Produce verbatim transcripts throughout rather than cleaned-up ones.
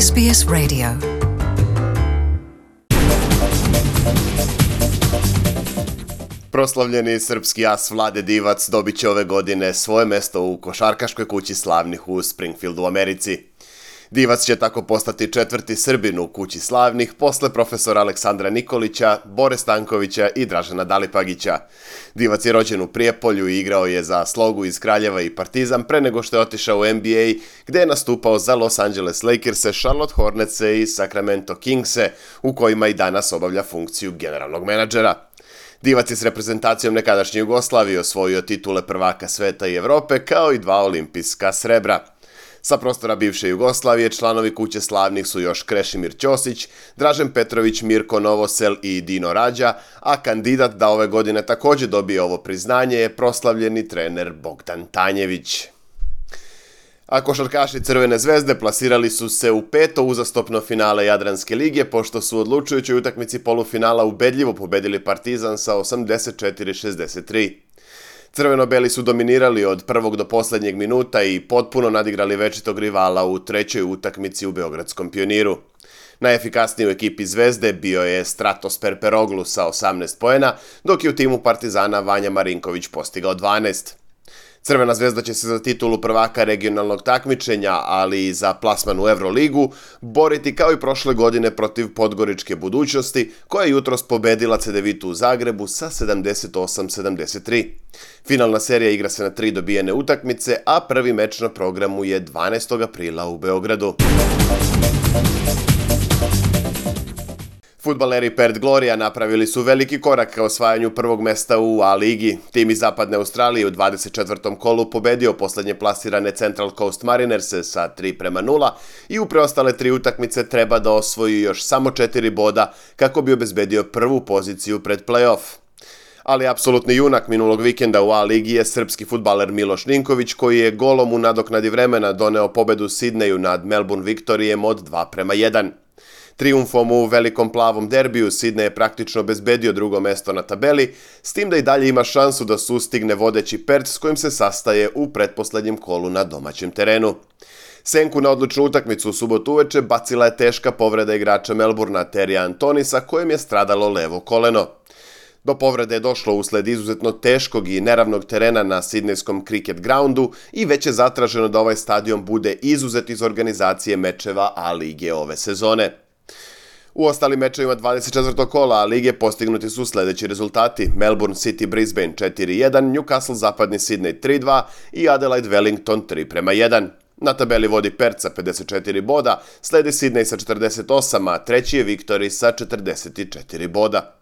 S B S Radio. Proslavljeni srpski as Vlade Divac dobit će ove godine svoje mesto u košarkaškoj kući slavnih u Springfieldu u Americi. Divac će tako postati četvrti Srbin u kući slavnih posle profesora Aleksandra Nikolića, Bore Stankovića i Dražena Dalipagića. Divac je rođen u Prijepolju i igrao je za Slogu iz Kraljeva i Partizan pre nego što je otišao u N B A, gde je nastupao za Los Angeles Lakers-e, Charlotte Hornets-e i Sacramento Kings-e, u kojima i danas obavlja funkciju generalnog menadžera. Divac je s reprezentacijom nekadašnje Jugoslavije osvojio titule prvaka sveta i Evrope, kao i dva olimpijska srebra. Sa prostora bivše Jugoslavije članovi kuće slavnih su još Krešimir Ćosić, Dražen Petrović, Mirko Novosel i Dino Rađa, a kandidat da ove godine također dobije ovo priznanje je proslavljeni trener Bogdan Tanjević. A košarkaši Crvene zvezde plasirali su se u peto uzastopno finale Jadranske lige, pošto su u odlučujućoj utakmici polufinala ubedljivo pobedili Partizan sa osamdeset četiri šezdeset tri. Crveno-beli su dominirali od prvog do posljednjeg minuta i potpuno nadigrali večitog rivala u trećoj utakmici u Beogradskom Pioniru. Najefikasniji u ekipi Zvezde bio je Stratos Perperoglu sa osamnaest poena, dok je u timu Partizana Vanja Marinković postigao dvanaest. Crvena zvezda će se za titulu prvaka regionalnog takmičenja, ali i za plasman u Euroligu, boriti kao i prošle godine protiv Podgoričke Budućnosti, koja je jutros pobedila Cedevitu u Zagrebu sa sedamdeset osam sedamdeset tri. Finalna serija igra se na tri dobijene utakmice, a prvi meč na programu je dvanaestog aprila u Beogradu. Fudbaleri Perth Gloria napravili su veliki korak ka osvajanju prvog mesta u A-ligi. Tim iz Zapadne Australije u dvadeset četvrtom kolu pobedio poslednje plasirane Central Coast Mariners-e sa tri prema nula i u preostale tri utakmice treba da osvoji još samo četiri boda kako bi obezbedio prvu poziciju pred play-off. Ali apsolutni junak minulog vikenda u A-ligi je srpski fudbaler Miloš Ninković, koji je golom u nadoknadi vremena doneo pobedu Sidneju nad Melbourne Victorijem od dva prema jedan. Trijumfom u velikom plavom derbiju Sidney je praktično obezbedio drugo mesto na tabeli, s tim da i dalje ima šansu da sustigne vodeći Perth s kojim se sastaje u pretposlednjem kolu na domaćem terenu. Senku na odlučnu utakmicu u subotu uveče bacila je teška povreda igrača Melbournea Terija Antonisa, kojem je stradalo levo koleno. Do povrede je došlo usled izuzetno teškog i neravnog terena na sidnejskom cricket groundu i već je zatraženo da ovaj stadion bude izuzet iz organizacije mečeva A-lige ove sezone. U ostalim mečevima dvadeset četvrtog kola A-lige postignuti su sljedeći rezultati: Melbourne City Brisbane četiri jedan, Newcastle Zapadni Sidney tri dva i Adelaide Wellington tri prema jedan. Na tabeli vodi Perth sa pedeset četiri boda, sledi Sidney sa četrdeset osam, a treći je Victory sa četrdeset četiri boda.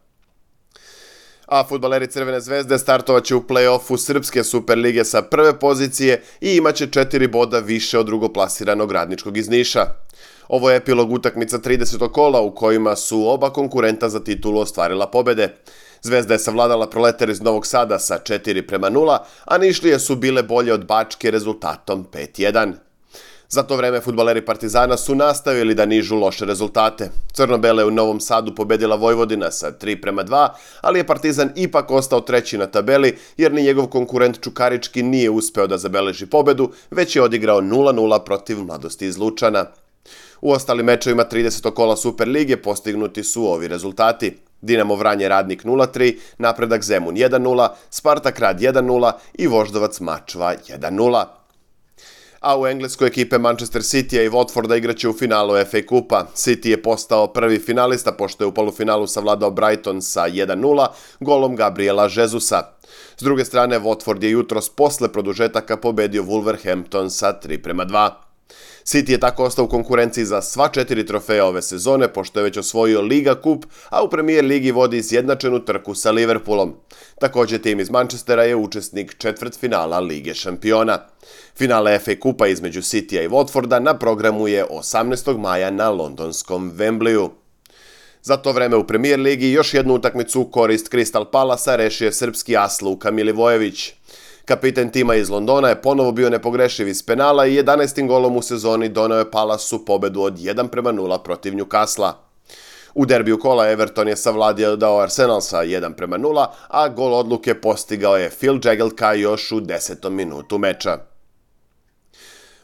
A fudbaleri Crvene zvezde startovaće u play-offu Srpske Superlige sa prve pozicije i imaće četiri boda više od drugoplasiranog Radničkog iz Niša. Ovo je epilog utakmica tridesetog kola u kojima su oba konkurenta za titulu ostvarila pobede. Zvezda je savladala Proletar iz Novog Sada sa četiri prema nula, a Nišlije su bile bolje od Bačke rezultatom pet jedan. Za to vreme fudbaleri Partizana su nastavili da nižu loše rezultate. Crno-bele u Novom Sadu pobedila Vojvodina sa tri prema dva, ali je Partizan ipak ostao treći na tabeli, jer ni njegov konkurent Čukarički nije uspeo da zabeleži pobedu, već je odigrao nula nula protiv Mladosti iz Lučana. U ostalim mečevima tridesetog kola Superlige postignuti su ovi rezultati: Dinamo Vranje Radnik nula tri, Napredak Zemun jedan nula, Spartak Rad jedan nula i Voždovac Mačva jedan nula. A u engleskoj ekipe Manchester Citya i Watforda igraće u finalu F A Kupa. City je postao prvi finalista pošto je u polufinalu savladao Brighton sa jedan nula golom Gabriela Jezusa. S druge strane, Watford je jutros posle produžetaka pobedio Wolverhampton sa tri prema dva. City je tako ostao u konkurenciji za sva četiri trofeja ove sezone, pošto je već osvojio Liga Kup, a u Premier Ligi vodi izjednačenu trku sa Liverpoolom. Također tim iz Manchestera je učesnik četvrtfinala Lige šampiona. Finale F A Kupa između Citya i Watforda na programu je osamnaestog maja na londonskom Wembleyu. Za to vreme u Premier Ligi još jednu utakmicu u korist Crystal Palasa rešio je srpski as Luka Milivojević. Kapiten tima iz Londona je ponovo bio nepogrešiv iz penala i jedanaestim golom u sezoni doneo je Palasu pobedu od jedan prema nula protiv Newcastle. U derbiju kola Everton je savladio dao Arsenal sa jedan prema nula, a gol odluke postigao je Phil Jagielka još u desetom minutu meča.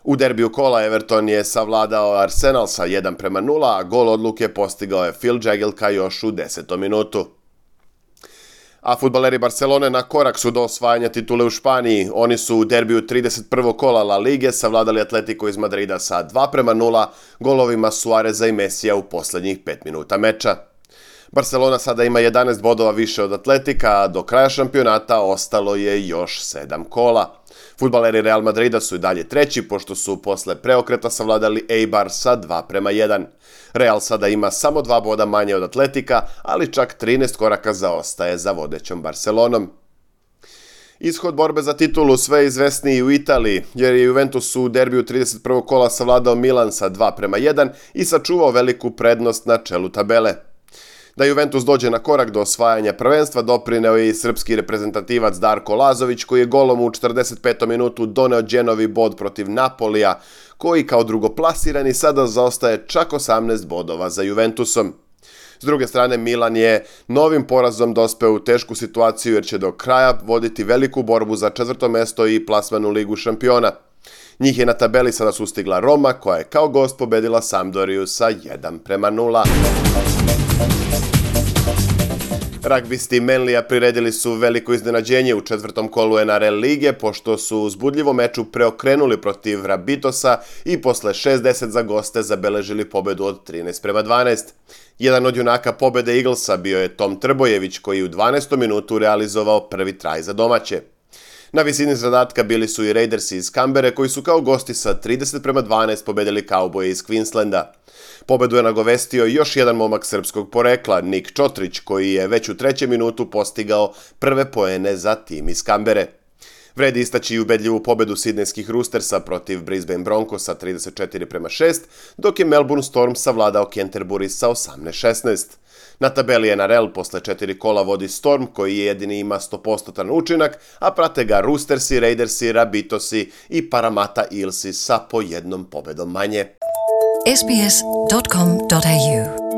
U derbiju kola Everton je savladao Arsenal sa jedan prema nula, a gol odluke postigao je Phil Jagielka još u desetom minutu. A fudbaleri Barcelone na korak su do osvajanja titule u Španiji. Oni su u derbiju trideset prvog kola La Lige savladali Atletico iz Madrida sa dva prema nula, golovima Suareza i Mesija u posljednjih pet minuta meča. Barcelona sada ima jedanaest bodova više od Atletika, a do kraja šampionata ostalo je još sedam kola. Fudbaleri Real Madrida su i dalje treći, pošto su posle preokreta savladali Eibar sa dva prema jedan. Real sada ima samo dva boda manje od Atletika, ali čak trinaest koraka zaostaje za vodećom Barcelonom. Ishod borbe za titulu sve izvesniji u Italiji, jer je Juventus u derbiju trideset prvog kola savladao Milan sa dva prema jedan i sačuvao veliku prednost na čelu tabele. Da Juventus dođe na korak do osvajanja prvenstva doprineo je i srpski reprezentativac Darko Lazović, koji je golom u četrdeset petom minutu doneo Genovi bod protiv Napolija, koji kao drugoplasirani sada zaostaje čak osamnaest bodova za Juventusom. S druge strane, Milan je novim porazom dospeo u tešku situaciju jer će do kraja voditi veliku borbu za četvrto mesto i plasman u Ligu šampiona. Njih je na tabeli sada sustigla Roma, koja je kao gost pobedila Sampdoriju sa jedan prema nula. Ragbisti Manlija priredili su veliko iznenađenje u četvrtom kolu N R L lige, pošto su u uzbudljivom meču preokrenuli protiv Rabitosa i posle šest deset za goste zabeležili pobedu od trinaest prema dvanaest. Jedan od junaka pobede Eaglesa bio je Tom Trbojević, koji u dvanaestom minutu realizovao prvi traj za domaće. Na visini zadatka bili su i Raidersi iz Kambere, koji su kao gosti sa trideset prema dvanaest pobedili Cowboye iz Queenslanda. Pobedu je nagovestio još jedan momak srpskog porekla, Nik Čotrić, koji je već u trećem minutu postigao prve poene za tim iz Kambere. Vredi istaći i ubedljivu pobedu Sidnejskih Roostersa protiv Brisbane Broncosa trideset četiri prema šest, dok je Melbourne Storm savladao Canterbury sa osamnaest šesnaest. Na tabeli N R L posle četiri kola vodi Storm, koji jedini ima sto posto učinak, a prate ga Roostersi, Raidersi, Rabitosi i Parramatta Eelsi sa po jednom pobedom manje. s b s dot com dot a u